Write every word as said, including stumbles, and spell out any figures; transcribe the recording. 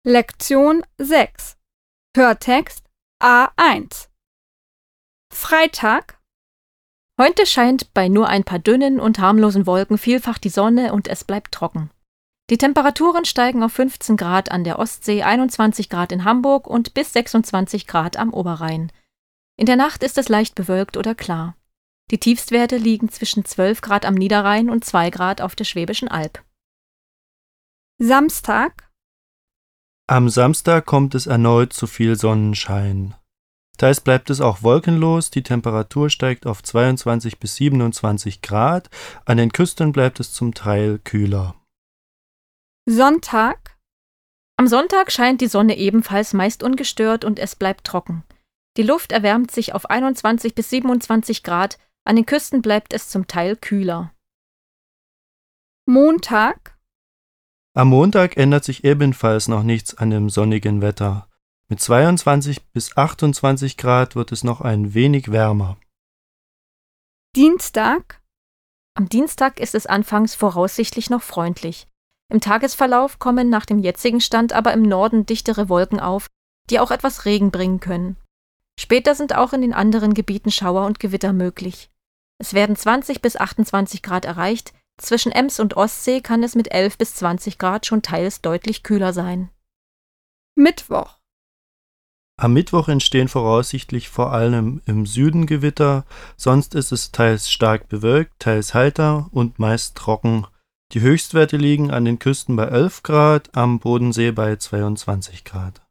Lektion sechs. Hörtext A eins. Freitag. Heute scheint bei nur ein paar dünnen und harmlosen Wolken vielfach die Sonne und es bleibt trocken. Die Temperaturen steigen auf fünfzehn Grad an der Ostsee, einundzwanzig Grad in Hamburg und bis sechsundzwanzig Grad am Oberrhein. In der Nacht ist es leicht bewölkt oder klar. Die Tiefstwerte liegen zwischen zwölf Grad am Niederrhein und zwei Grad auf der Schwäbischen Alb. Samstag. Am Samstag kommt es erneut zu viel Sonnenschein. Teils bleibt es auch wolkenlos, die Temperatur steigt auf zweiundzwanzig bis siebenundzwanzig Grad, an den Küsten bleibt es zum Teil kühler. Sonntag. Am Sonntag scheint die Sonne ebenfalls meist ungestört und es bleibt trocken. Die Luft erwärmt sich auf einundzwanzig bis siebenundzwanzig Grad, an den Küsten bleibt es zum Teil kühler. Montag. Am Montag ändert sich ebenfalls noch nichts an dem sonnigen Wetter. Mit zweiundzwanzig bis achtundzwanzig Grad wird es noch ein wenig wärmer. Dienstag. Am Dienstag ist es anfangs voraussichtlich noch freundlich. Im Tagesverlauf kommen nach dem jetzigen Stand aber im Norden dichtere Wolken auf, die auch etwas Regen bringen können. Später sind auch in den anderen Gebieten Schauer und Gewitter möglich. Es werden zwanzig bis achtundzwanzig Grad erreicht, zwischen Ems und Ostsee kann es mit elf bis zwanzig Grad schon teils deutlich kühler sein. Mittwoch. Am Mittwoch entstehen voraussichtlich vor allem im Süden Gewitter, sonst ist es teils stark bewölkt, teils heiter und meist trocken. Die Höchstwerte liegen an den Küsten bei elf Grad, am Bodensee bei zweiundzwanzig Grad.